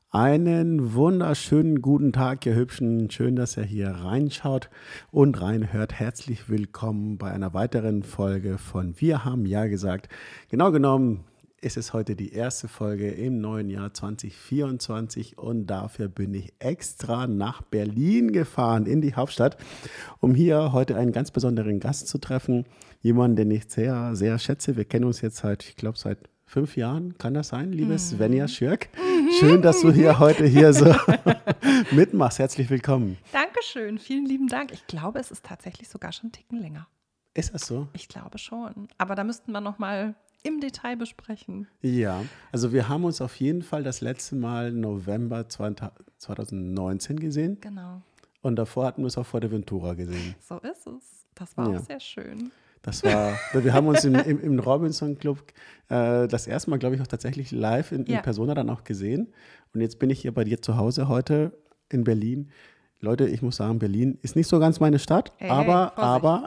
Einen wunderschönen guten Tag, ihr Hübschen. Schön, dass ihr hier reinschaut und reinhört. Herzlich willkommen bei einer weiteren Folge von Wir haben ja gesagt. Genau genommen ist es heute die erste Folge im neuen Jahr 2024 und dafür bin ich extra nach Berlin gefahren, in die Hauptstadt, um hier heute einen ganz besonderen Gast zu treffen. Jemanden, den ich sehr, sehr schätze. Wir kennen uns jetzt seit 5 Jahren, kann das sein, liebe Svenja Schürk? Schön, dass du heute hier so mitmachst. Herzlich willkommen. Dankeschön, vielen lieben Dank. Ich glaube, es ist tatsächlich sogar schon einen Ticken länger. Ist das so? Ich glaube schon. Aber da müssten wir noch mal im Detail besprechen. Ja, also wir haben uns auf jeden Fall das letzte Mal November 2019 gesehen. Genau. Und davor hatten wir es auf Fuerteventura gesehen. So ist es. Das war auch sehr schön. Wir haben uns im Robinson Club das erste Mal, glaube ich, auch tatsächlich live in Persona dann auch gesehen. Und jetzt bin ich hier bei dir zu Hause heute in Berlin. Leute, ich muss sagen, Berlin ist nicht so ganz meine Stadt, aber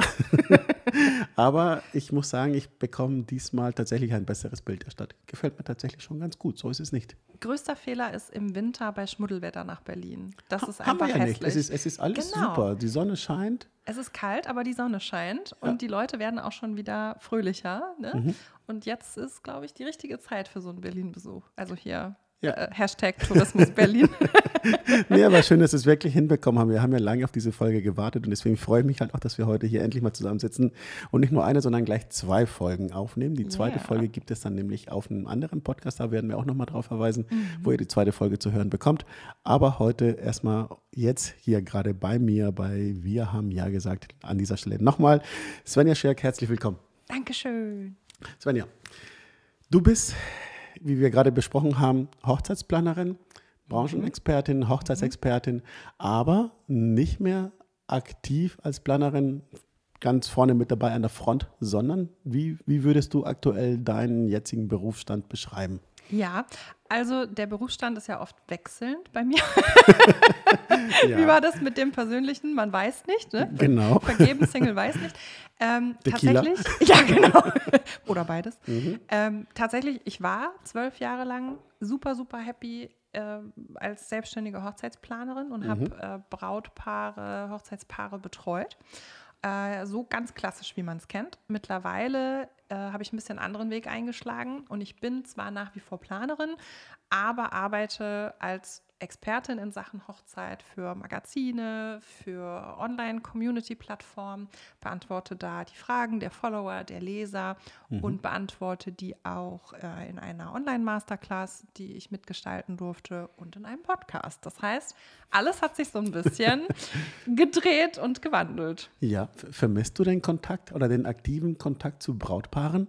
ich muss sagen, ich bekomme diesmal tatsächlich ein besseres Bild der Stadt. Gefällt mir tatsächlich schon ganz gut, so ist es nicht. Größter Fehler ist im Winter bei Schmuddelwetter nach Berlin. Das ist haben einfach wir ja hässlich. Nicht. Es ist alles super, die Sonne scheint. Es ist kalt, aber die Sonne scheint und die Leute werden auch schon wieder fröhlicher. Ne? Mhm. Und jetzt ist, glaube ich, die richtige Zeit für so einen Berlin-Besuch. Also hier Ja. #Tourismus Berlin. Nee, aber schön, dass wir es wirklich hinbekommen haben. Wir haben ja lange auf diese Folge gewartet und deswegen freue ich mich halt auch, dass wir heute hier endlich mal zusammensitzen und nicht nur eine, sondern gleich 2 Folgen aufnehmen. Die zweite Folge gibt es dann nämlich auf einem anderen Podcast, da werden wir auch nochmal drauf verweisen, wo ihr die zweite Folge zu hören bekommt. Aber heute erstmal jetzt hier gerade bei mir, bei Wir haben ja gesagt, an dieser Stelle nochmal Svenja Schürk, herzlich willkommen. Dankeschön. Svenja, du bist, wie wir gerade besprochen haben, Hochzeitsplanerin, Branchenexpertin, Hochzeitsexpertin, aber nicht mehr aktiv als Planerin ganz vorne mit dabei an der Front, sondern wie würdest du aktuell deinen jetzigen Berufsstand beschreiben? Ja, also der Berufsstand ist ja oft wechselnd bei mir. Ja. Wie war das mit dem Persönlichen? Man weiß nicht, ne? Genau. Vergeben, Single weiß nicht. Tequila. Tatsächlich, ja genau. Oder beides. Tatsächlich, ich war 12 Jahre lang super, super happy als selbstständige Hochzeitsplanerin und habe Brautpaare, Hochzeitspaare betreut. So ganz klassisch, wie man es kennt. Mittlerweile habe ich ein bisschen anderen Weg eingeschlagen und ich bin zwar nach wie vor Planerin, aber arbeite als Expertin in Sachen Hochzeit für Magazine, für Online-Community-Plattformen, beantworte da die Fragen der Follower, der Leser und beantworte die auch in einer Online-Masterclass, die ich mitgestalten durfte und in einem Podcast. Das heißt, alles hat sich so ein bisschen gedreht und gewandelt. Ja, vermisst du den Kontakt oder den aktiven Kontakt zu Brautpaaren?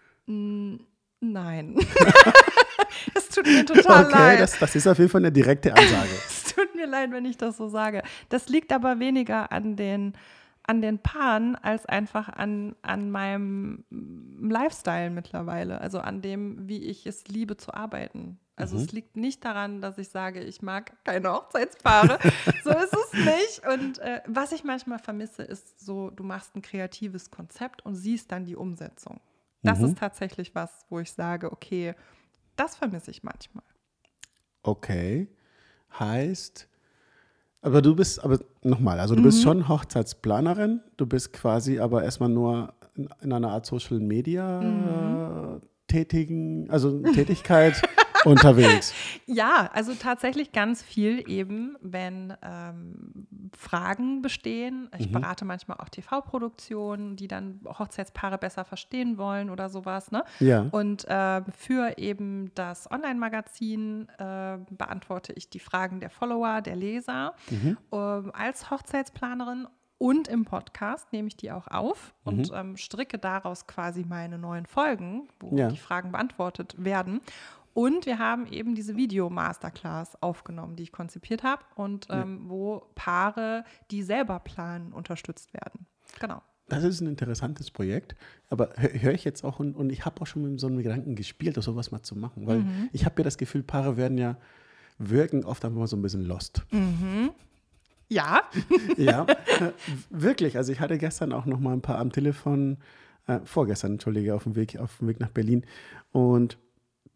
Nein. Es tut mir total leid. Das ist auf jeden Fall eine direkte Ansage. Es tut mir leid, wenn ich das so sage. Das liegt aber weniger an den Paaren als einfach an meinem Lifestyle mittlerweile. Also an dem, wie ich es liebe zu arbeiten. Also es liegt nicht daran, dass ich sage, ich mag keine Hochzeitspaare. So ist es nicht. Und was ich manchmal vermisse, ist so, du machst ein kreatives Konzept und siehst dann die Umsetzung. Das ist tatsächlich was, wo ich sage, okay, das vermisse ich manchmal. Okay, heißt, aber du bist schon Hochzeitsplanerin, du bist quasi aber erstmal nur in einer Art Social Media Tätigkeit unterwegs. Ja, also tatsächlich ganz viel eben, wenn Fragen bestehen. Ich berate manchmal auch TV-Produktionen, die dann Hochzeitspaare besser verstehen wollen oder sowas. Ne? Ja. Und für eben das Online-Magazin beantworte ich die Fragen der Follower, der Leser. Als Hochzeitsplanerin und im Podcast nehme ich die auch auf und stricke daraus quasi meine neuen Folgen, wo die Fragen beantwortet werden. Und wir haben eben diese Video-Masterclass aufgenommen, die ich konzipiert habe und wo Paare, die selber planen, unterstützt werden. Genau. Das ist ein interessantes Projekt, aber höre ich jetzt auch und ich habe auch schon mit so einem Gedanken gespielt, sowas mal zu machen, weil ich habe ja das Gefühl, Paare wirken oft einfach mal so ein bisschen lost. Ja. Ja, wirklich. Also ich hatte gestern auch noch mal ein paar am Telefon, vorgestern, Entschuldige, auf dem Weg nach Berlin und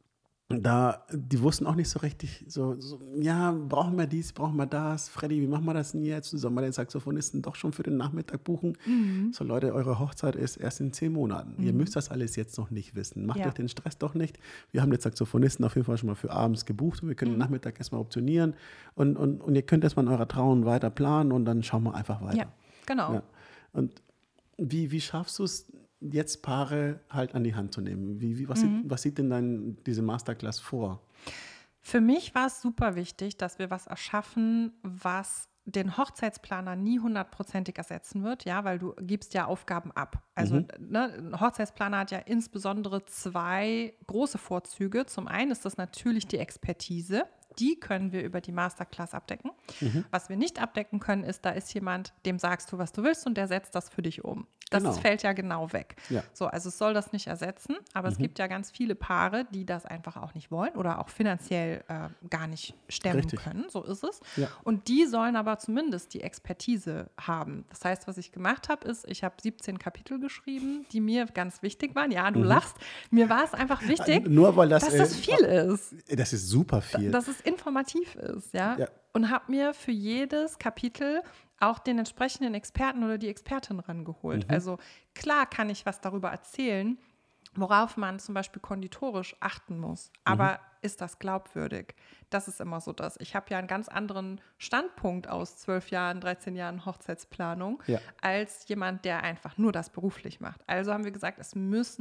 die wussten auch nicht so richtig, ja, brauchen wir dies, brauchen wir das, Freddy, wie machen wir das denn jetzt? Sollen wir den Saxophonisten doch schon für den Nachmittag buchen? So Leute, eure Hochzeit ist erst in 10 Monaten. Ihr müsst das alles jetzt noch nicht wissen. Macht euch den Stress doch nicht. Wir haben den Saxophonisten auf jeden Fall schon mal für abends gebucht und wir können den Nachmittag erstmal optionieren und ihr könnt erstmal in eurer Trauung weiter planen und dann schauen wir einfach weiter. Ja, genau. Ja. Und wie schaffst du es, jetzt Paare halt an die Hand zu nehmen? Was sieht denn diese Masterclass vor? Für mich war es super wichtig, dass wir was erschaffen, was den Hochzeitsplaner nie 100%ig ersetzen wird, ja, weil du gibst ja Aufgaben ab. Also ein Hochzeitsplaner hat ja insbesondere 2 große Vorzüge. Zum einen ist das natürlich die Expertise. Die können wir über die Masterclass abdecken. Was wir nicht abdecken können, ist, da ist jemand, dem sagst du, was du willst und der setzt das für dich um. Das fällt ja genau weg. Ja. So, also es soll das nicht ersetzen, aber es gibt ja ganz viele Paare, die das einfach auch nicht wollen oder auch finanziell gar nicht stemmen können. So ist es. Ja. Und die sollen aber zumindest die Expertise haben. Das heißt, was ich gemacht habe, ist, ich habe 17 Kapitel geschrieben, die mir ganz wichtig waren. Ja, du lachst. Mir war es einfach wichtig, nur weil dass das viel ist. Das ist super viel. Dass es informativ ist, ja. Und habe mir für jedes Kapitel auch den entsprechenden Experten oder die Expertin rangeholt. Also klar kann ich was darüber erzählen, worauf man zum Beispiel konditorisch achten muss. Aber ist das glaubwürdig? Das ist immer so das. Ich habe ja einen ganz anderen Standpunkt aus 12 Jahren, 13 Jahren Hochzeitsplanung als jemand, der einfach nur das beruflich macht. Also haben wir gesagt, es muss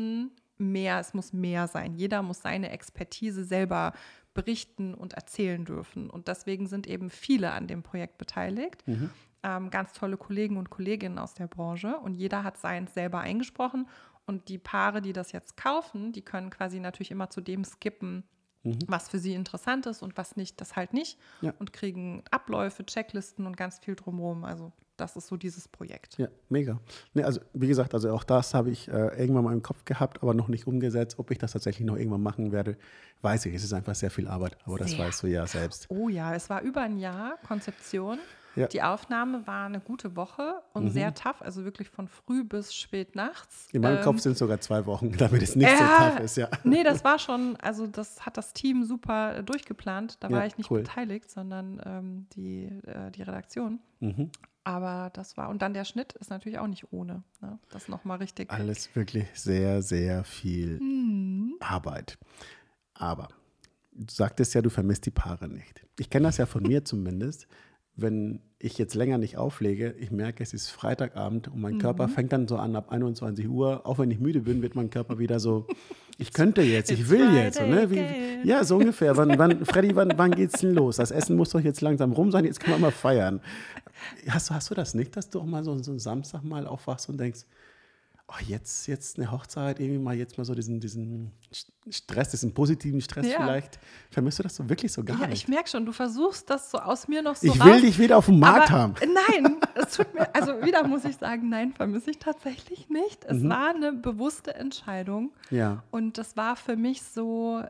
mehr sein. Jeder muss seine Expertise selber berichten und erzählen dürfen. Und deswegen sind eben viele an dem Projekt beteiligt. Ganz tolle Kollegen und Kolleginnen aus der Branche. Und jeder hat seins selber eingesprochen. Und die Paare, die das jetzt kaufen, die können quasi natürlich immer zu dem skippen, was für sie interessant ist und was nicht, das halt nicht. Ja. Und kriegen Abläufe, Checklisten und ganz viel drumherum. Also das ist so dieses Projekt. Ja, mega. Nee, also wie gesagt, also auch das habe ich irgendwann mal im Kopf gehabt, aber noch nicht umgesetzt. Ob ich das tatsächlich noch irgendwann machen werde, weiß ich. Es ist einfach sehr viel Arbeit, aber das weißt du ja selbst. Oh ja, es war über ein Jahr Konzeption. Ja. Die Aufnahme war eine gute Woche und sehr tough, also wirklich von früh bis spät nachts. In meinem Kopf sind es sogar 2 Wochen, damit es nicht so tough ist, ja. Nee, das war schon, also das hat das Team super durchgeplant. Da war ich nicht beteiligt, sondern die Redaktion. Aber das war, und dann der Schnitt ist natürlich auch nicht ohne, ne? Das nochmal richtig. Alles wirklich sehr, sehr viel Arbeit. Aber du sagtest ja, du vermisst die Paare nicht. Ich kenne das ja von mir zumindest. Wenn ich jetzt länger nicht auflege, ich merke, es ist Freitagabend und mein Körper fängt dann so an, ab 21 Uhr, auch wenn ich müde bin, wird mein Körper wieder so, ich könnte jetzt, ich will jetzt. So, ne? Ja, so ungefähr. Freddy, wann geht's denn los? Das Essen muss doch jetzt langsam rum sein, jetzt können wir mal feiern. Hast du das nicht, dass du auch mal so einen Samstag mal aufwachst und denkst, oh, jetzt eine Hochzeit, irgendwie mal jetzt mal so diesen Stress, diesen positiven Stress vielleicht. Vermisst du das so wirklich so gar nicht? Ja, ich merke schon, du versuchst das so aus mir noch so Ich will dich wieder auf dem Markt haben. Nein, es tut mir, also wieder muss ich sagen, nein, vermisse ich tatsächlich nicht. Es war eine bewusste Entscheidung. Ja. Und das war für mich so,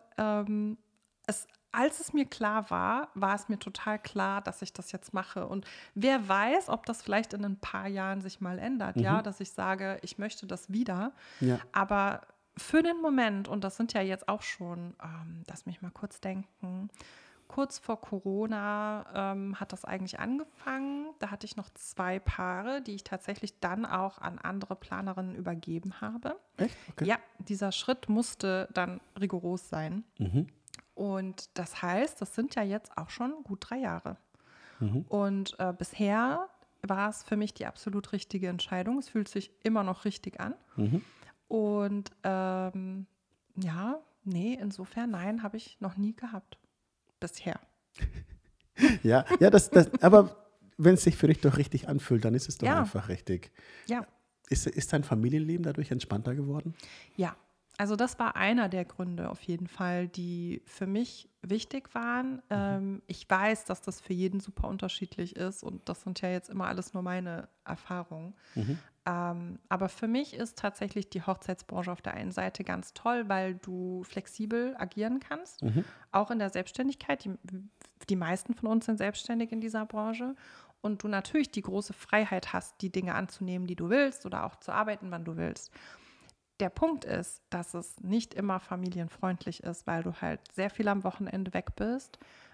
als es mir klar war es mir total klar, dass ich das jetzt mache. Und wer weiß, ob das vielleicht in ein paar Jahren sich mal ändert, ja, dass ich sage, ich möchte das wieder. Ja. Aber für den Moment, und das sind ja jetzt auch schon, lass mich mal kurz denken, kurz vor Corona hat das eigentlich angefangen. Da hatte ich noch 2 Paare, die ich tatsächlich dann auch an andere Planerinnen übergeben habe. Echt? Okay. Ja, dieser Schritt musste dann rigoros sein. Und das heißt, das sind ja jetzt auch schon gut 3 Jahre. Und bisher war es für mich die absolut richtige Entscheidung. Es fühlt sich immer noch richtig an. Und insofern, nein, habe ich noch nie gehabt. Bisher. Ja, aber wenn es sich für dich doch richtig anfühlt, dann ist es doch einfach richtig. Ja. Ist dein Familienleben dadurch entspannter geworden? Ja. Also das war einer der Gründe auf jeden Fall, die für mich wichtig waren. Ich weiß, dass das für jeden super unterschiedlich ist und das sind ja jetzt immer alles nur meine Erfahrungen. Aber für mich ist tatsächlich die Hochzeitsbranche auf der einen Seite ganz toll, weil du flexibel agieren kannst, auch in der Selbstständigkeit. Die meisten von uns sind selbstständig in dieser Branche und du natürlich die große Freiheit hast, die Dinge anzunehmen, die du willst oder auch zu arbeiten, wann du willst. der Punkt ist, dass es nicht immer familienfreundlich ist, weil du halt sehr viel am Wochenende weg bist.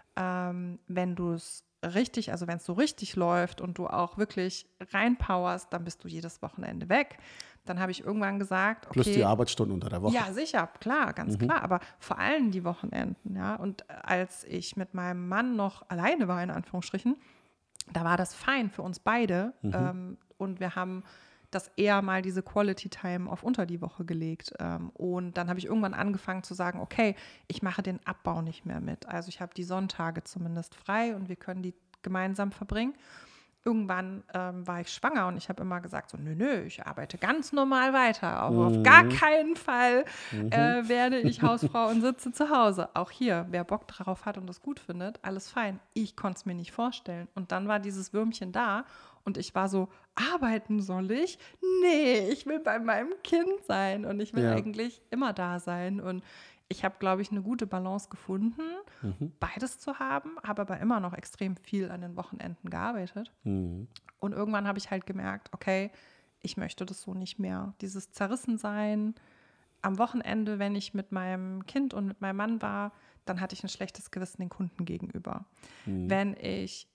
Wenn du es richtig, also wenn es so richtig läuft und du auch wirklich reinpowerst, dann bist du jedes Wochenende weg. Dann habe ich irgendwann gesagt, okay. Plus die Arbeitsstunden unter der Woche. Ja, sicher, klar, ganz klar. Aber vor allem die Wochenenden, ja. Und als ich mit meinem Mann noch alleine war, in Anführungsstrichen, da war das fein für uns beide. Und wir haben das eher mal diese Quality Time auf unter die Woche gelegt. Und dann habe ich irgendwann angefangen zu sagen, okay, ich mache den Abbau nicht mehr mit. Also ich habe die Sonntage zumindest frei und wir können die gemeinsam verbringen. Irgendwann war ich schwanger und ich habe immer gesagt, so, nö, ich arbeite ganz normal weiter. Auf gar keinen Fall werde ich Hausfrau und sitze zu Hause. Auch hier, wer Bock drauf hat und das gut findet, alles fein. Ich konnte es mir nicht vorstellen. Und dann war dieses Würmchen da und ich war so, arbeiten soll ich? Nee, ich will bei meinem Kind sein und ich will eigentlich immer da sein. Und ich habe, glaube ich, eine gute Balance gefunden, beides zu haben, habe aber immer noch extrem viel an den Wochenenden gearbeitet. Und irgendwann habe ich halt gemerkt, okay, ich möchte das so nicht mehr. Dieses Zerrissensein am Wochenende, wenn ich mit meinem Kind und mit meinem Mann war, dann hatte ich ein schlechtes Gewissen den Kunden gegenüber. Wenn ich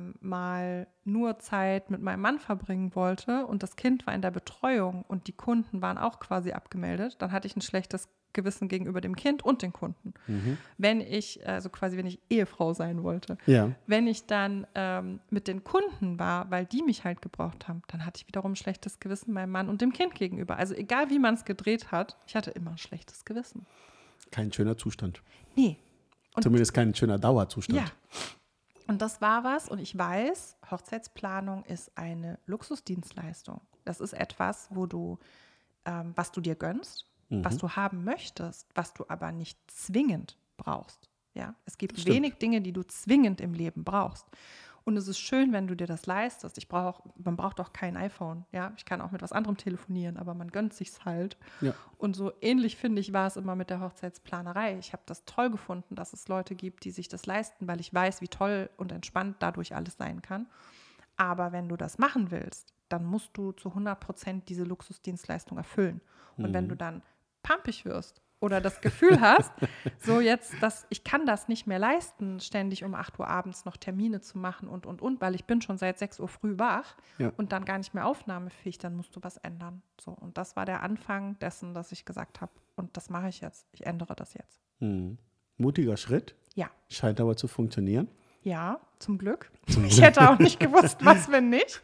mal nur Zeit mit meinem Mann verbringen wollte und das Kind war in der Betreuung und die Kunden waren auch quasi abgemeldet, dann hatte ich ein schlechtes Gewissen gegenüber dem Kind und den Kunden. Wenn ich Ehefrau sein wollte, wenn ich dann mit den Kunden war, weil die mich halt gebraucht haben, dann hatte ich wiederum ein schlechtes Gewissen meinem Mann und dem Kind gegenüber. Also egal, wie man es gedreht hat, ich hatte immer ein schlechtes Gewissen. Kein schöner Zustand. Nee. Und zumindest kein schöner Dauerzustand. Ja. Und das war was. Und ich weiß, Hochzeitsplanung ist eine Luxusdienstleistung. Das ist etwas, wo du, was du dir gönnst, was du haben möchtest, was du aber nicht zwingend brauchst. Ja? Es gibt wenig Dinge, die du zwingend im Leben brauchst. Und es ist schön, wenn du dir das leistest. Man braucht auch kein iPhone. Ja? Ich kann auch mit was anderem telefonieren, aber man gönnt sich's halt. Ja. Und so ähnlich, finde ich, war es immer mit der Hochzeitsplanerei. Ich habe das toll gefunden, dass es Leute gibt, die sich das leisten, weil ich weiß, wie toll und entspannt dadurch alles sein kann. Aber wenn du das machen willst, dann musst du zu 100% diese Luxusdienstleistung erfüllen. Und wenn du dann pampig wirst oder das Gefühl hast, so jetzt, ich kann das nicht mehr leisten, ständig um 8 Uhr abends noch Termine zu machen und, weil ich bin schon seit 6 Uhr früh wach und dann gar nicht mehr aufnahmefähig, dann musst du was ändern. So, und das war der Anfang dessen, dass ich gesagt habe, und das mache ich jetzt, ich ändere das jetzt. Mutiger Schritt. Ja. Scheint aber zu funktionieren. Ja, zum Glück. Ich hätte auch nicht gewusst, was, wenn nicht.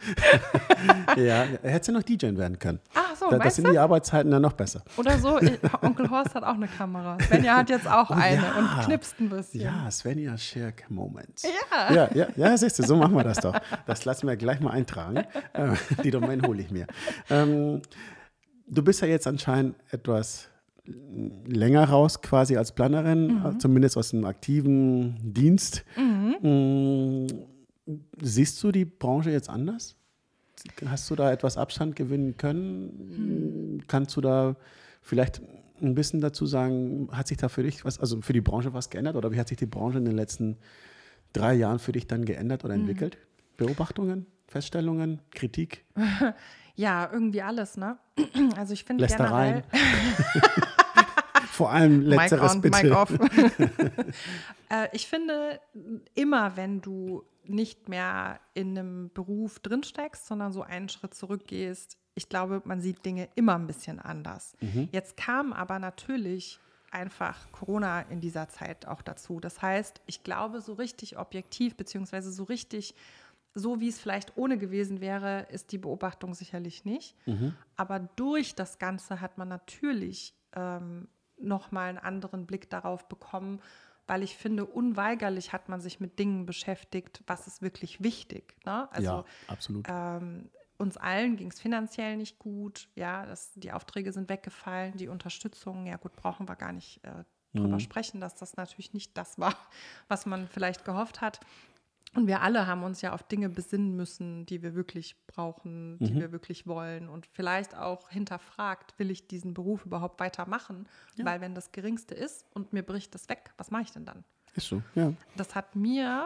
Ja, hättest du noch DJen werden können. Ach so, das sind die Arbeitszeiten dann noch besser. Oder so, Onkel Horst hat auch eine Kamera. Svenja hat jetzt auch eine und knipst ein bisschen. Ja, Svenja Share Moments. Ja. Ja, siehst du, so machen wir das doch. Das lassen wir gleich mal eintragen. Die Domain hole ich mir. Du bist ja jetzt anscheinend etwas länger raus quasi als Planerin, zumindest aus dem aktiven Dienst. Siehst du die Branche jetzt anders? Hast du da etwas Abstand gewinnen können? Kannst du da vielleicht ein bisschen dazu sagen, hat sich da für dich was, also für die Branche was geändert oder wie hat sich die Branche in den letzten 3 Jahren für dich dann geändert oder entwickelt? Beobachtungen, Feststellungen, Kritik? Ja, irgendwie alles, ne? Also ich finde Lästereien. Vor allem letzteres bitte. Mic off. Ich finde, immer wenn du nicht mehr in einem Beruf drinsteckst, sondern so einen Schritt zurückgehst, ich glaube, man sieht Dinge immer ein bisschen anders. Jetzt kam aber natürlich einfach Corona in dieser Zeit auch dazu. Das heißt, ich glaube, so richtig objektiv, beziehungsweise so richtig, so wie es vielleicht ohne gewesen wäre, ist die Beobachtung sicherlich nicht. Aber durch das Ganze hat man natürlich nochmal einen anderen Blick darauf bekommen, weil ich finde, unweigerlich hat man sich mit Dingen beschäftigt, was ist wirklich wichtig. Ne? Also, ja, absolut. Uns allen ging es finanziell nicht gut. Ja, die Aufträge sind weggefallen, die Unterstützung, ja gut, brauchen wir gar nicht drüber sprechen, dass das natürlich nicht das war, was man vielleicht gehofft hat. Und wir alle haben uns ja auf Dinge besinnen müssen, die wir wirklich brauchen, die wir wirklich wollen. Und vielleicht auch hinterfragt, will ich diesen Beruf überhaupt weitermachen? Ja. Weil wenn das Geringste ist und mir bricht das weg, was mache ich denn dann? Ist so, ja. Das hat mir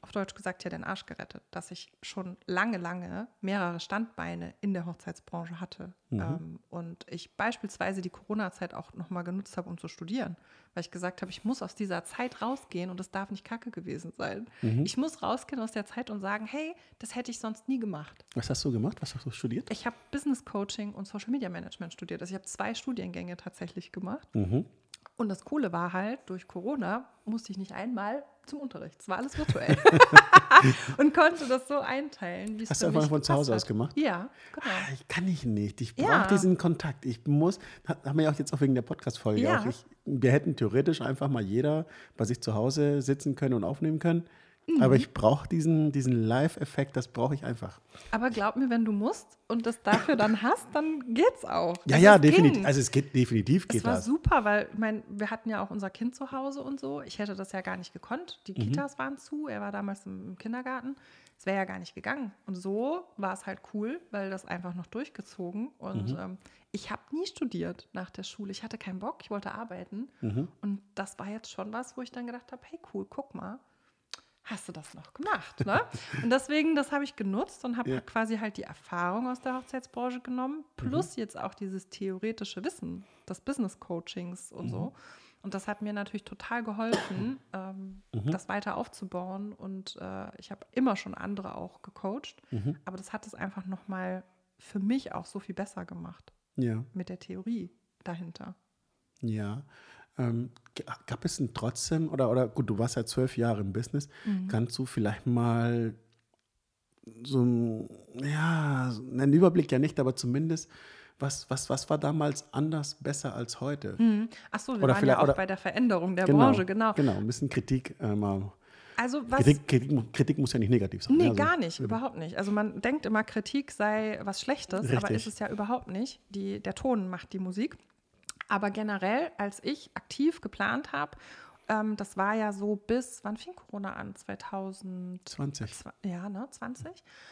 auf Deutsch gesagt, ja den Arsch gerettet, dass ich schon lange mehrere Standbeine in der Hochzeitsbranche hatte. Und ich beispielsweise die Corona-Zeit auch nochmal genutzt habe, um zu studieren, weil ich gesagt habe, ich muss aus dieser Zeit rausgehen und es darf nicht kacke gewesen sein. Ich muss rausgehen aus der Zeit und sagen, hey, das hätte ich sonst nie gemacht. Was hast du gemacht? Was hast du studiert? Ich habe Business Coaching und Social Media Management studiert. Also ich habe 2 Studiengänge tatsächlich gemacht. Und das Coole war halt, durch Corona musste ich nicht einmal zum Unterricht. Es war alles virtuell. Und konnte das so einteilen, wie es Hast für du mich einfach von zu Hause gepasst aus gemacht? Ja, genau. Ich kann ich nicht. Ich Ja. brauche diesen Kontakt. Ich muss, haben wir ja auch jetzt auch wegen der Podcast-Folge Ja. auch. Wir hätten theoretisch einfach mal jeder bei sich zu Hause sitzen können und aufnehmen können. Aber ich brauche diesen Live-Effekt, das brauche ich einfach. Aber glaub mir, wenn du musst und das dafür dann hast, dann geht's auch. Ja, Also ja, es definitiv. ging. Also es geht definitiv, Es geht war das. super, weil wir hatten ja auch unser Kind zu Hause und so. Ich hätte das ja gar nicht gekonnt. Die Kitas waren zu. Er war damals im Kindergarten. Es wäre ja gar nicht gegangen. Und so war es halt cool, weil das einfach noch durchgezogen. Und ich habe nie studiert nach der Schule. Ich hatte keinen Bock. Ich wollte arbeiten. Und das war jetzt schon was, wo ich dann gedacht habe, hey cool, guck mal. Hast du das noch gemacht, ne? Und deswegen, das habe ich genutzt und habe quasi halt die Erfahrung aus der Hochzeitsbranche genommen, plus jetzt auch dieses theoretische Wissen des Business-Coachings und so. Und das hat mir natürlich total geholfen, das weiter aufzubauen. Und ich habe immer schon andere auch gecoacht, aber das hat es einfach nochmal für mich auch so viel besser gemacht Ja, mit der Theorie dahinter. ja. Gab es denn trotzdem, oder gut, du warst ja 12 Jahre im Business, kannst du vielleicht mal so einen Überblick ja nicht, aber zumindest, was war damals anders, besser als heute? Achso, wir Oder waren vielleicht- ja auch oder- bei der Veränderung der Genau, Branche, genau. Genau, ein bisschen Kritik mal. Also was... Kritik muss ja nicht negativ sein. Nee, Also, gar nicht, überhaupt nicht. Also man denkt immer, Kritik sei was Schlechtes, aber Richtig. ist es ja überhaupt nicht. Der Ton macht die Musik. Aber generell, als ich aktiv geplant habe, das war ja so bis, wann fing Corona an? 2020. 20. Ja, ne, 20.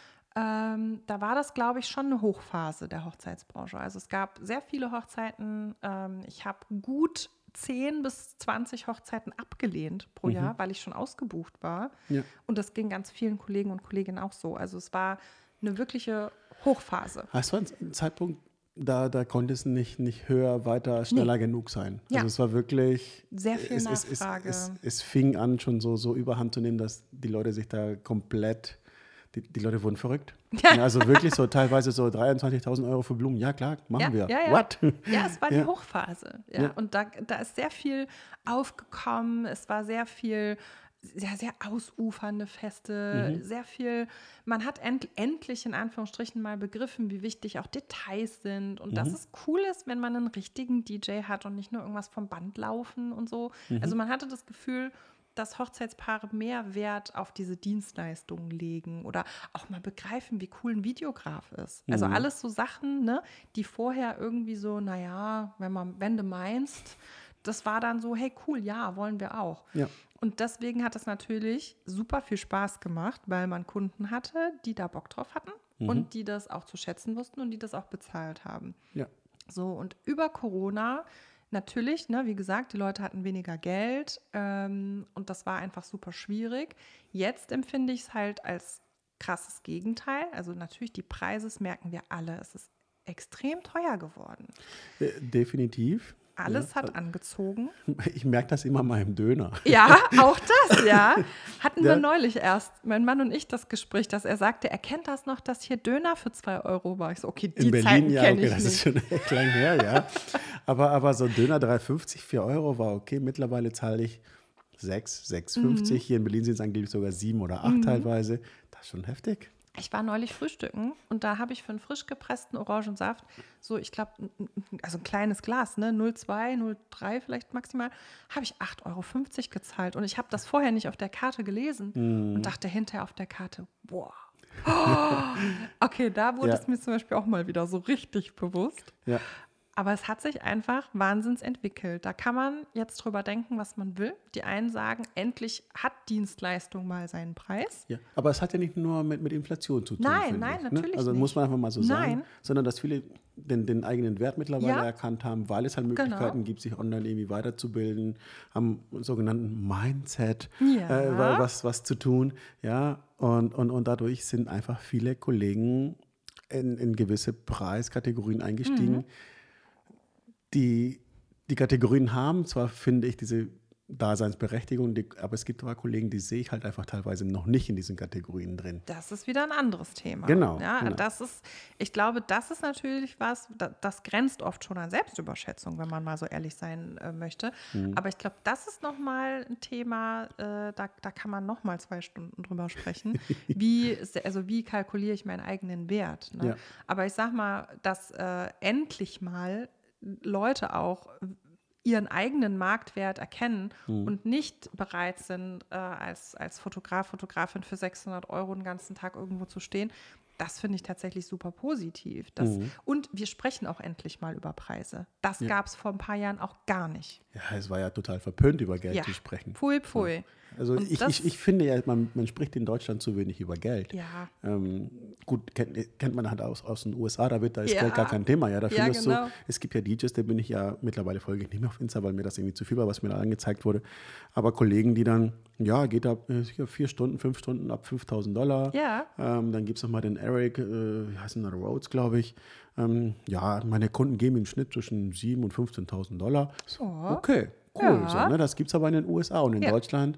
Da war das, glaube ich, schon eine Hochphase der Hochzeitsbranche. Also es gab sehr viele Hochzeiten. Ich habe gut 10 bis 20 Hochzeiten abgelehnt pro Jahr, weil ich schon ausgebucht war. Ja. Und das ging ganz vielen Kollegen und Kolleginnen auch so. Also es war eine wirkliche Hochphase. Es war ein Zeitpunkt, da konnte es nicht höher, weiter, schneller genug sein. Ja. Also es war wirklich Sehr viel Nachfrage. Es fing an, schon so überhand zu nehmen, dass die Leute sich da komplett, die Leute wurden verrückt. Ja, also wirklich so teilweise so 23.000 Euro für Blumen. Ja, klar, machen wir. Ja. What? Ja, es war die Ja. Hochphase. Ja. Ja. Und da ist sehr viel aufgekommen. Es war sehr viel, sehr ausufernde Feste, sehr viel, man hat endlich in Anführungsstrichen mal begriffen, wie wichtig auch Details sind und dass es cool ist, wenn man einen richtigen DJ hat und nicht nur irgendwas vom Band laufen und so. Also man hatte das Gefühl, dass Hochzeitspaare mehr Wert auf diese Dienstleistungen legen oder auch mal begreifen, wie cool ein Videograf ist. Also alles so Sachen, ne, die vorher irgendwie so, naja, wenn du meinst, das war dann so, hey cool, ja, wollen wir auch. Ja. Und deswegen hat es natürlich super viel Spaß gemacht, weil man Kunden hatte, die da Bock drauf hatten und die das auch zu schätzen wussten und die das auch bezahlt haben. Ja. So, und über Corona natürlich, ne, wie gesagt, die Leute hatten weniger Geld und das war einfach super schwierig. Jetzt empfinde ich es halt als krasses Gegenteil. Also natürlich, die Preise, das merken wir alle, es ist extrem teuer geworden. Definitiv. Alles hat angezogen. Ich merke das immer mal im Döner. Ja, auch das, ja. Hatten wir Ja. neulich erst, mein Mann und ich, das Gespräch, dass er sagte, er kennt das noch, dass hier Döner für 2 Euro war. Ich so, okay, die In Berlin, Zeiten ja, kenne okay, ich das nicht. ist schon echt lang her, ja. Aber so ein Döner 3,50, 4 Euro war okay. Mittlerweile zahle ich 6,50. Hier in Berlin sind es angeblich sogar 7 oder 8 teilweise. Das ist schon heftig. Ich war neulich frühstücken und da habe ich für einen frisch gepressten Orangensaft so, ich glaube, also ein kleines Glas, ne, 0,2, 0,3 vielleicht maximal, habe ich 8,50 Euro gezahlt. Und ich habe das vorher nicht auf der Karte gelesen und dachte hinterher auf der Karte, boah. Okay, da wurde Ja. es mir zum Beispiel auch mal wieder so richtig bewusst. Ja. Aber es hat sich einfach wahnsinns entwickelt. Da kann man jetzt drüber denken, was man will. Die einen sagen, endlich hat Dienstleistung mal seinen Preis. Ja, aber es hat ja nicht nur mit Inflation zu tun, Nein, finde nein, ich, natürlich ne? Also nicht. muss man einfach mal so sagen, Nein. sondern dass viele den eigenen Wert mittlerweile Ja. erkannt haben, weil es halt Möglichkeiten Genau. gibt, sich online irgendwie weiterzubilden, haben einen sogenannten Mindset, Ja. was zu tun, ja, und dadurch sind einfach viele Kollegen in gewisse Preiskategorien eingestiegen, die Kategorien haben, zwar finde ich diese Daseinsberechtigung, aber es gibt aber Kollegen, die sehe ich halt einfach teilweise noch nicht in diesen Kategorien drin. Das ist wieder ein anderes Thema. Genau, Ja, genau. Ich glaube, das ist natürlich was, das grenzt oft schon an Selbstüberschätzung, wenn man mal so ehrlich sein möchte. Aber ich glaube, das ist nochmal ein Thema, da kann man nochmal 2 Stunden drüber sprechen. Wie kalkuliere ich meinen eigenen Wert? Ne? Ja. Aber ich sag mal, dass endlich mal Leute auch ihren eigenen Marktwert erkennen und nicht bereit sind, als Fotografin für 600 € den ganzen Tag irgendwo zu stehen. Das finde ich tatsächlich super positiv. Und wir sprechen auch endlich mal über Preise. Das gab es vor ein paar Jahren auch gar nicht. Ja, es war ja total verpönt, über Geld zu sprechen. Pfui, pfui. Ja. Also Und ich finde ja, man spricht in Deutschland zu wenig über Geld. Ja. Gut, kennt man halt aus den USA, da ist Ja. Geld gar kein Thema. Ja, da Ja, findest genau. du, es gibt ja DJs, da bin ich ja mittlerweile folge ich nicht mehr auf Insta, weil mir das irgendwie zu viel war, was mir da angezeigt wurde. Aber Kollegen, die dann, ja, geht ab 4 Stunden, 5 Stunden ab $5.000. Ja. Dann gibt es nochmal den Eric, wie heißt denn der, Rhodes, glaube ich. Ja, meine Kunden geben im Schnitt zwischen $7.000 und $15.000. So, okay, cool. Ja. So, ne? Das gibt es aber in den USA und in Ja. Deutschland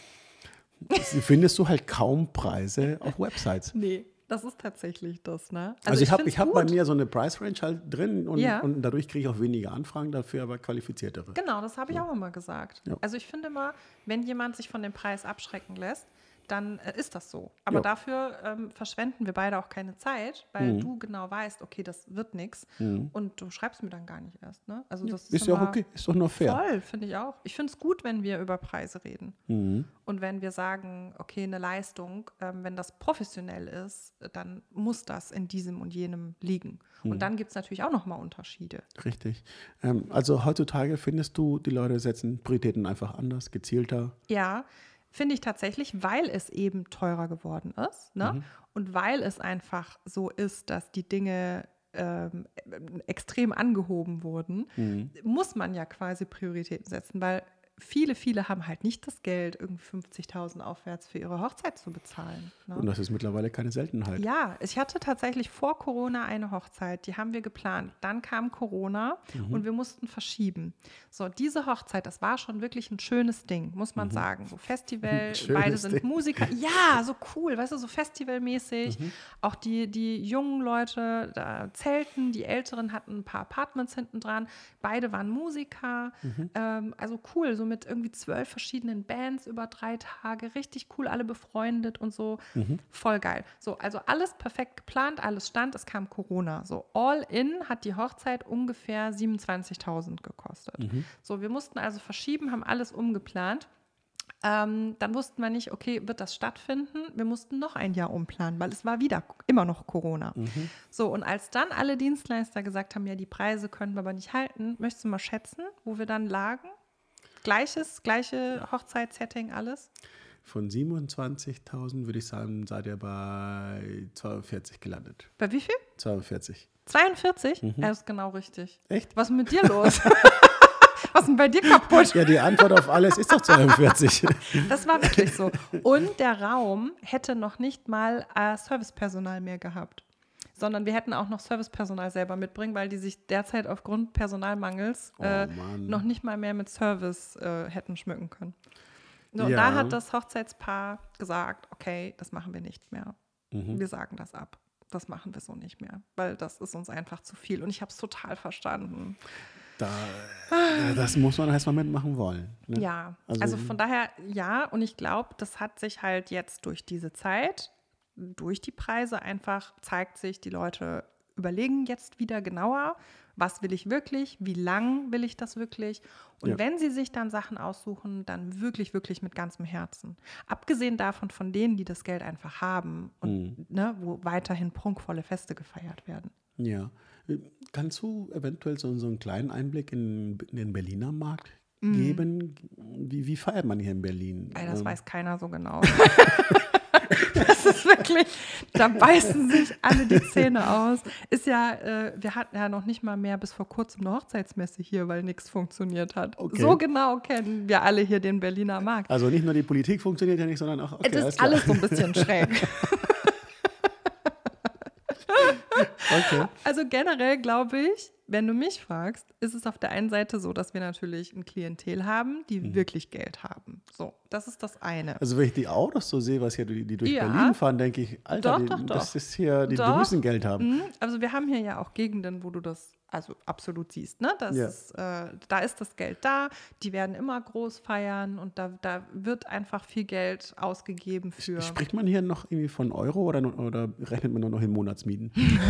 findest du halt kaum Preise auf Websites. Nee, das ist tatsächlich das, ne? Also ich find's hab bei gut. mir so eine Price Range halt drin Ja. und dadurch kriege ich auch weniger Anfragen, dafür aber qualifiziertere. Genau, das habe ich auch immer gesagt. Ja. Also ich finde immer, wenn jemand sich von dem Preis abschrecken lässt, dann ist das so. Aber Ja. dafür verschwenden wir beide auch keine Zeit, weil du genau weißt, okay, das wird nichts. Und du schreibst mir dann gar nicht erst. Ne? Also das Ist ja auch immer okay, ist doch nur fair. Voll, finde ich auch. Ich finde es gut, wenn wir über Preise reden. Und wenn wir sagen, okay, eine Leistung, wenn das professionell ist, dann muss das in diesem und jenem liegen. Und dann gibt es natürlich auch nochmal Unterschiede. Richtig. Also heutzutage findest du, die Leute setzen Prioritäten einfach anders, gezielter. Ja, finde ich tatsächlich, weil es eben teurer geworden ist, ne? Und weil es einfach so ist, dass die Dinge extrem angehoben wurden, muss man ja quasi Prioritäten setzen, weil viele haben halt nicht das Geld, irgendwie 50.000 aufwärts für ihre Hochzeit zu bezahlen. Ne? Und das ist mittlerweile keine Seltenheit. Ja, ich hatte tatsächlich vor Corona eine Hochzeit, die haben wir geplant. Dann kam Corona und wir mussten verschieben. So, diese Hochzeit, das war schon wirklich ein schönes Ding, muss man sagen. So Festival, Schönes beide sind Ding. Musiker. Ja, so cool, weißt du, so festivalmäßig. Auch die jungen Leute da zelten, die Älteren hatten ein paar Apartments hinten dran. Beide waren Musiker. Also cool, so mit irgendwie 12 verschiedenen Bands über 3 Tage. Richtig cool, alle befreundet und so. Voll geil. So, also alles perfekt geplant, alles stand, es kam Corona. So, all in hat die Hochzeit ungefähr 27.000 gekostet. So, wir mussten also verschieben, haben alles umgeplant. Dann wussten wir nicht, okay, wird das stattfinden? Wir mussten noch ein Jahr umplanen, weil es war immer noch Corona. So, und als dann alle Dienstleister gesagt haben, ja, die Preise können wir aber nicht halten, möchtest du mal schätzen, wo wir dann lagen? Gleiche Hochzeitssetting, alles? Von 27.000 würde ich sagen, seid ihr bei 42 gelandet. Bei wie viel? 42. 42? Das ist genau richtig. Echt? Was ist mit dir los? Was ist denn bei dir kaputt? Ja, die Antwort auf alles ist doch 42. Das war wirklich so. Und der Raum hätte noch nicht mal Servicepersonal mehr gehabt, sondern wir hätten auch noch Servicepersonal selber mitbringen, weil die sich derzeit aufgrund Personalmangels Mann. noch nicht mal mehr mit Service hätten schmücken können. So, und Ja. da hat das Hochzeitspaar gesagt, okay, das machen wir nicht mehr. Wir sagen das ab. Das machen wir so nicht mehr, weil das ist uns einfach zu viel. Und ich habe es total verstanden. Das muss man erstmal mitmachen wollen. Ne? Ja, also von daher ja. Und ich glaube, das hat sich halt jetzt durch diese Zeit, durch die Preise einfach, zeigt sich, die Leute überlegen jetzt wieder genauer, was will ich wirklich, wie lang will ich das wirklich. Und wenn sie sich dann Sachen aussuchen, dann wirklich, wirklich mit ganzem Herzen. Abgesehen davon von denen, die das Geld einfach haben und ne, wo weiterhin prunkvolle Feste gefeiert werden. Ja, Kannst du eventuell so einen kleinen Einblick in den Berliner Markt geben? Wie feiert man hier in Berlin? Ey, das weiß keiner so genau. Das ist wirklich, da beißen sich alle die Zähne aus. Ist ja, wir hatten ja noch nicht mal mehr bis vor kurzem eine Hochzeitsmesse hier, weil nichts funktioniert hat. Okay. So genau kennen wir alle hier den Berliner Markt. Also nicht nur die Politik funktioniert ja nicht, sondern auch, okay, Das ist alles so ein bisschen schräg. Okay. Also generell glaube ich, wenn du mich fragst, ist es auf der einen Seite so, dass wir natürlich ein Klientel haben, die wirklich Geld haben. So, das ist das eine. Also wenn ich die Autos so sehe, was hier die durch Ja. Berlin fahren, denke ich, Alter, Doch. das ist hier, die Doch. müssen Geld haben. Also wir haben hier ja auch Gegenden, wo du das also absolut siehst, ne? Das Ja. ist, da ist das Geld da, die werden immer groß feiern und da wird einfach viel Geld ausgegeben für. Spricht man hier noch irgendwie von Euro oder rechnet man nur noch in Monatsmieten?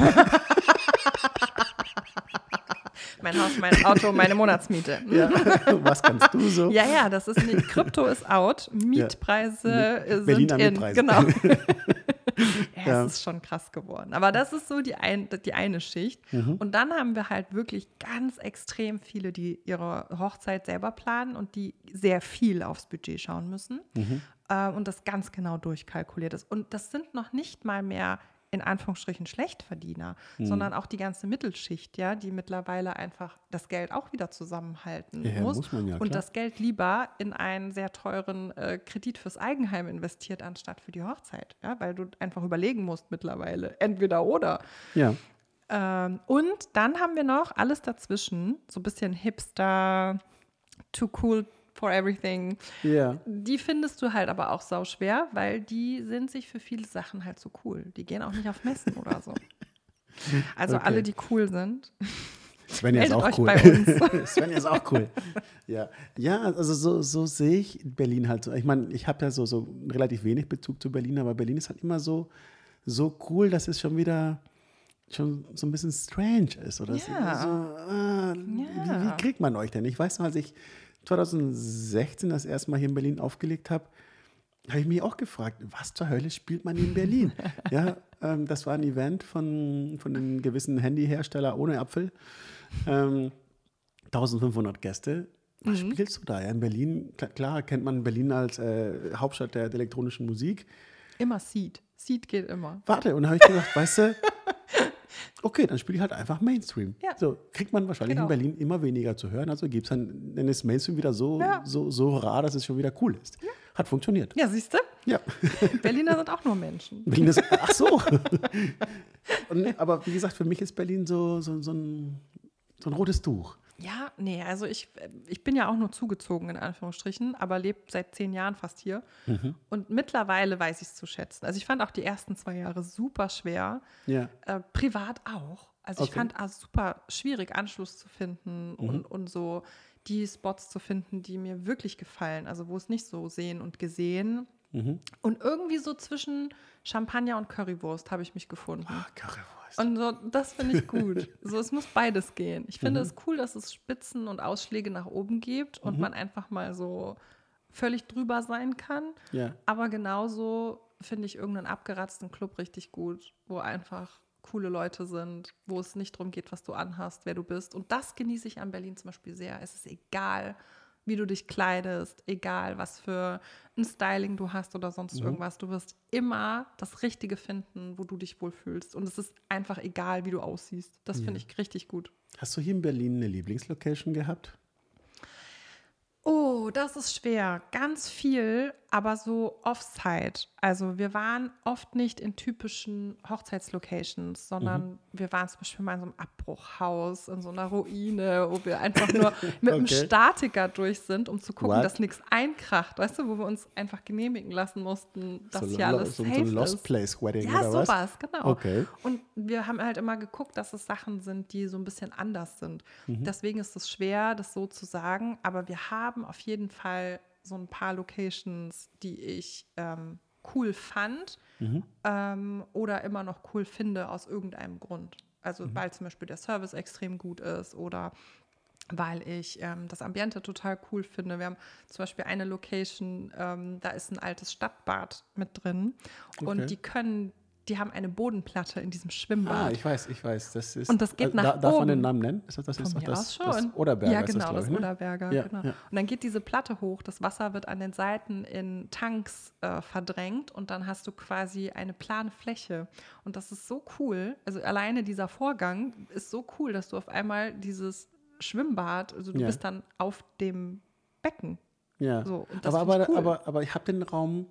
Mein Haus, mein Auto, meine Monatsmiete. Ja. Was kannst du so? Ja, das ist nicht. Krypto ist out, Mietpreise sind Berliner in. Mietpreise. Genau. Ja. Es ist schon krass geworden. Aber das ist so die eine Schicht. Und dann haben wir halt wirklich ganz extrem viele, die ihre Hochzeit selber planen und die sehr viel aufs Budget schauen müssen und das ganz genau durchkalkuliert ist. Und das sind noch nicht mal mehr in Anführungsstrichen Schlechtverdiener, sondern auch die ganze Mittelschicht, ja, die mittlerweile einfach das Geld auch wieder zusammenhalten Ja, muss man ja, und klar. das Geld lieber in einen sehr teuren Kredit fürs Eigenheim investiert, anstatt für die Hochzeit, ja, weil du einfach überlegen musst mittlerweile, entweder oder. Ja. Und dann haben wir noch alles dazwischen, so ein bisschen Hipster, too cool for everything. Ja. Die findest du halt aber auch sauschwer, weil die sind sich für viele Sachen halt so cool. Die gehen auch nicht auf Messen oder so. Also Okay. alle, die cool sind. Svenja ist Meldet auch euch cool. bei uns. Svenja ist auch cool. Ja, also so sehe ich Berlin halt so. Ich meine, ich habe ja so relativ wenig Bezug zu Berlin, aber Berlin ist halt immer so cool, dass es schon so ein bisschen strange ist. Oder Ja. so, wie kriegt man euch denn? Ich weiß noch, als ich 2016 das erste Mal hier in Berlin aufgelegt habe, habe ich mich auch gefragt, was zur Hölle spielt man in Berlin? Ja, das war ein Event von einem gewissen Handyhersteller ohne Apfel. 1500 Gäste. Was spielst du da? Ja, in Berlin, klar kennt man Berlin als Hauptstadt der elektronischen Musik. Immer Seed. Seed geht immer. Warte, und dann habe ich gedacht, weißt du, okay, dann spiele ich halt einfach Mainstream. Ja. So kriegt man wahrscheinlich Genau. in Berlin immer weniger zu hören. Also gibt es dann ist Mainstream wieder so rar, dass es schon wieder cool ist. Hat funktioniert. Ja, siehst du? Ja. Berliner sind auch nur Menschen. Berlin ist, ach so. Aber wie gesagt, für mich ist Berlin so ein rotes Tuch. Ja, nee, also ich bin ja auch nur zugezogen, in Anführungsstrichen, aber lebe seit 10 Jahren fast hier. Und mittlerweile weiß ich es zu schätzen. Also ich fand auch die ersten 2 Jahre super schwer, Ja. privat auch. Also ich Okay. fand es super schwierig, Anschluss zu finden und so die Spots zu finden, die mir wirklich gefallen. Also wo es nicht so sehen und gesehen. Und irgendwie so zwischen Champagner und Currywurst habe ich mich gefunden. Currywurst. Und so, das finde ich gut. So, es muss beides gehen. Ich finde es cool, dass es Spitzen und Ausschläge nach oben gibt und man einfach mal so völlig drüber sein kann. Ja. Aber genauso finde ich irgendeinen abgeratzten Club richtig gut, wo einfach coole Leute sind, wo es nicht darum geht, was du anhast, wer du bist. Und das genieße ich an Berlin zum Beispiel sehr. Es ist egal, wie du dich kleidest, egal, was für ein Styling du hast oder sonst irgendwas. Du wirst immer das Richtige finden, wo du dich wohlfühlst. Und es ist einfach egal, wie du aussiehst. Das finde ich richtig gut. Hast du hier in Berlin eine Lieblingslocation gehabt? Oh, das ist schwer. Ganz viel, aber so Offsite. Also wir waren oft nicht in typischen Hochzeitslocations, sondern wir waren zum Beispiel mal in so einem Abbruchhaus, in so einer Ruine, wo wir einfach nur mit einem Okay. Statiker durch sind, um zu gucken, What? dass nichts einkracht. Weißt du, wo wir uns einfach genehmigen lassen mussten, dass hier alles so safe ein Lost ist. Place Wedding Ja, oder was? sowas, genau. Okay. Und wir haben halt immer geguckt, dass es Sachen sind, die so ein bisschen anders sind. Deswegen ist es schwer, das so zu sagen. Aber wir haben auf jeden Fall so ein paar Locations, die ich cool fand oder immer noch cool finde aus irgendeinem Grund. Also weil zum Beispiel der Service extrem gut ist oder weil ich das Ambiente total cool finde. Wir haben zum Beispiel eine Location, da ist ein altes Stadtbad mit drin und Okay. die können die haben eine Bodenplatte in diesem Schwimmbad. Ich weiß. Das ist, und das geht nach oben. Darf man den Namen nennen? Das ist Von mir aus schon. das Oderberger. Ja, genau, ist das, das ne? Oderberger. Ja, genau. ja. Und dann geht diese Platte hoch, das Wasser wird an den Seiten in Tanks verdrängt und dann hast du quasi eine plane Fläche. Und das ist so cool. Also alleine dieser Vorgang ist so cool, dass du auf einmal dieses Schwimmbad, also du bist dann auf dem Becken. Ja, so, und das aber ich habe den Raum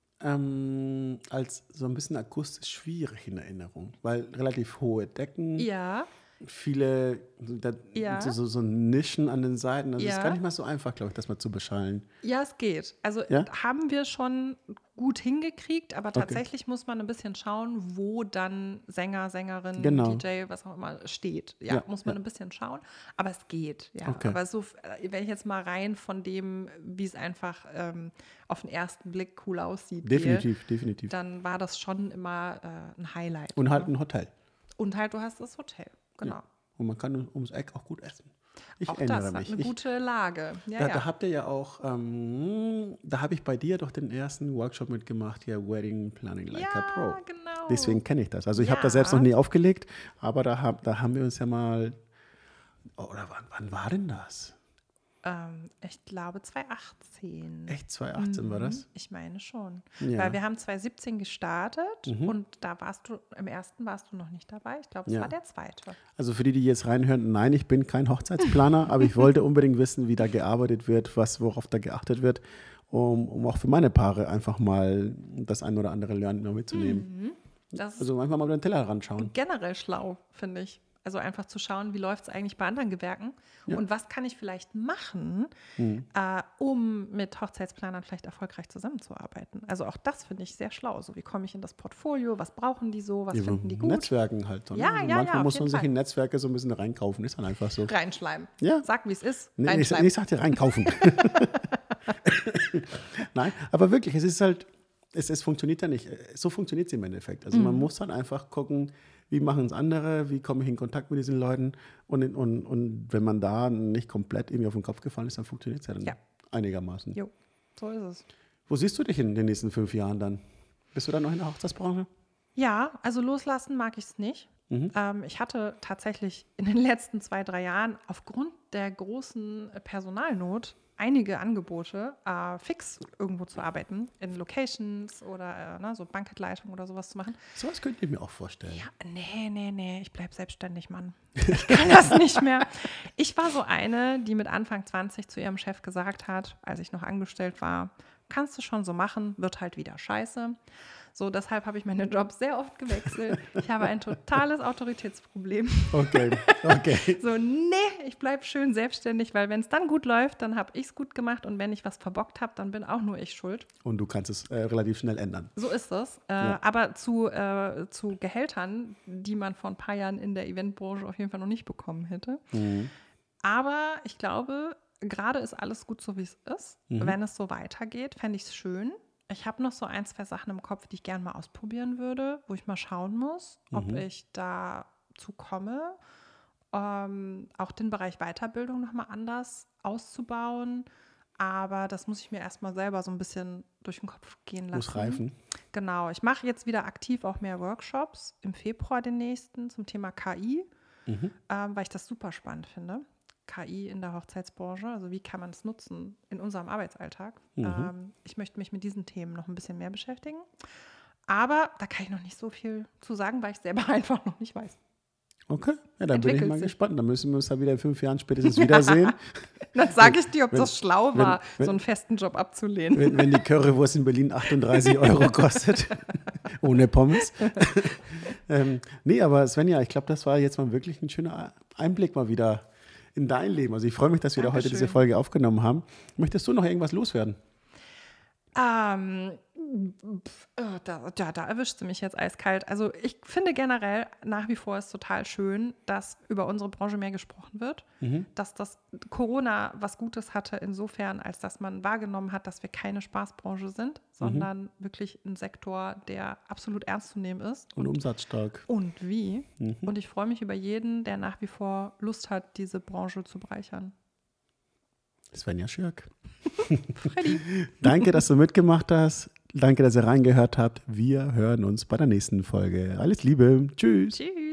als so ein bisschen akustisch schwierig in Erinnerung, weil relativ hohe Decken, viele so Nischen an den Seiten, also es ist gar nicht mal so einfach, glaube ich, das mal zu beschallen. Ja, es geht. Also haben wir schon gut hingekriegt, aber tatsächlich muss man ein bisschen schauen, wo dann Sänger, Sängerin, DJ, was auch immer steht. Muss man ein bisschen schauen, aber es geht. Ja. Okay. Aber so, wenn ich jetzt mal rein von dem, wie es einfach auf den ersten Blick cool aussieht, definitiv. dann war das schon immer ein Highlight. Und halt ein Hotel. Und halt, du hast das Hotel, genau. Ja. Und man kann ums Eck auch gut essen. Ich auch erinnere das mich. Hat eine gute Lage. Da habt ihr ja auch, da habe ich bei dir doch den ersten Workshop mitgemacht, hier Wedding Planning Like a Pro. Genau. Deswegen kenne ich das. Also ich habe das selbst noch nie aufgelegt, aber da haben wir uns ja mal, oder wann war denn das? Ich glaube 2018. Echt, 2018 war das? Ich meine schon. Ja. Weil wir haben 2017 gestartet und da im ersten warst du noch nicht dabei. Ich glaube, es war der zweite. Also für die jetzt reinhören, nein, ich bin kein Hochzeitsplaner, aber ich wollte unbedingt wissen, wie da gearbeitet wird, worauf da geachtet wird, um auch für meine Paare einfach mal das ein oder andere Lernen noch mitzunehmen. Also manchmal mal über den Teller ranschauen. Generell schlau, finde ich. Also einfach zu schauen, wie läuft es eigentlich bei anderen Gewerken und was kann ich vielleicht machen, um mit Hochzeitsplanern vielleicht erfolgreich zusammenzuarbeiten. Also auch das finde ich sehr schlau. So, wie komme ich in das Portfolio, was brauchen die so, was finden die gut? Netzwerken halt. So, ne? Manchmal muss man sich in Netzwerke so ein bisschen reinkaufen, ist dann einfach so. Reinschleimen. Ja. Sag, wie es ist. Nee, ich sag dir reinkaufen. Nein, aber wirklich, es ist halt, es funktioniert ja nicht. So funktioniert es im Endeffekt. Also man muss dann einfach gucken, wie machen es andere, wie komme ich in Kontakt mit diesen Leuten und wenn man da nicht komplett irgendwie auf den Kopf gefallen ist, dann funktioniert es ja dann einigermaßen. Jo, so ist es. Wo siehst du dich in den nächsten 5 Jahren dann? Bist du dann noch in der Hochzeitsbranche? Ja, also loslassen mag ich es nicht. Ich hatte tatsächlich in den letzten 2-3 Jahren aufgrund der großen Personalnot einige Angebote, fix irgendwo zu arbeiten, in Locations oder so Bankettleitung oder sowas zu machen. Sowas könnte ich mir auch vorstellen. Ja, nee, ich bleibe selbstständig, Mann. Ich kann das nicht mehr. Ich war so eine, die mit Anfang 20 zu ihrem Chef gesagt hat, als ich noch angestellt war, kannst du schon so machen, wird halt wieder scheiße. So, deshalb habe ich meine Jobs sehr oft gewechselt. Ich habe ein totales Autoritätsproblem. Okay. So, ich bleibe schön selbstständig, weil wenn es dann gut läuft, dann habe ich es gut gemacht und wenn ich was verbockt habe, dann bin auch nur ich schuld. Und du kannst es relativ schnell ändern. So ist es. Aber zu Gehältern, die man vor ein paar Jahren in der Eventbranche auf jeden Fall noch nicht bekommen hätte. Aber ich glaube, gerade ist alles gut so, wie es ist. Wenn es so weitergeht, fände ich es schön. Ich habe noch so 1-2 Sachen im Kopf, die ich gerne mal ausprobieren würde, wo ich mal schauen muss, ob ich dazu komme, auch den Bereich Weiterbildung nochmal anders auszubauen. Aber das muss ich mir erstmal selber so ein bisschen durch den Kopf gehen lassen. Muss reifen. Genau. Ich mache jetzt wieder aktiv auch mehr Workshops, im Februar den nächsten, zum Thema KI, weil ich das super spannend finde. KI in der Hochzeitsbranche, also wie kann man es nutzen in unserem Arbeitsalltag. Ich möchte mich mit diesen Themen noch ein bisschen mehr beschäftigen, aber da kann ich noch nicht so viel zu sagen, weil ich selber einfach noch nicht weiß. Okay, ja, dann bin ich mal gespannt. Dann müssen wir uns da wieder in 5 Jahren spätestens wiedersehen. Dann sage ich dir, ob das schlau war, so einen festen Job abzulehnen. Wenn die Currywurst in Berlin 38 € kostet, ohne Pommes. Nee, aber Svenja, ich glaube, das war jetzt mal wirklich ein schöner Einblick mal wieder in dein Leben. Also ich freue mich, dass wir da heute diese Folge aufgenommen haben. Möchtest du noch irgendwas loswerden? Da erwischt sie mich jetzt eiskalt. Also ich finde generell nach wie vor ist total schön, dass über unsere Branche mehr gesprochen wird, dass das Corona was Gutes hatte insofern, als dass man wahrgenommen hat, dass wir keine Spaßbranche sind, sondern wirklich ein Sektor, der absolut ernst zu nehmen ist. Und umsatzstark. Und wie. Und ich freue mich über jeden, der nach wie vor Lust hat, diese Branche zu bereichern. Svenja Schirk. Freddy. Danke, dass du mitgemacht hast. Danke, dass ihr reingehört habt. Wir hören uns bei der nächsten Folge. Alles Liebe. Tschüss. Tschüss.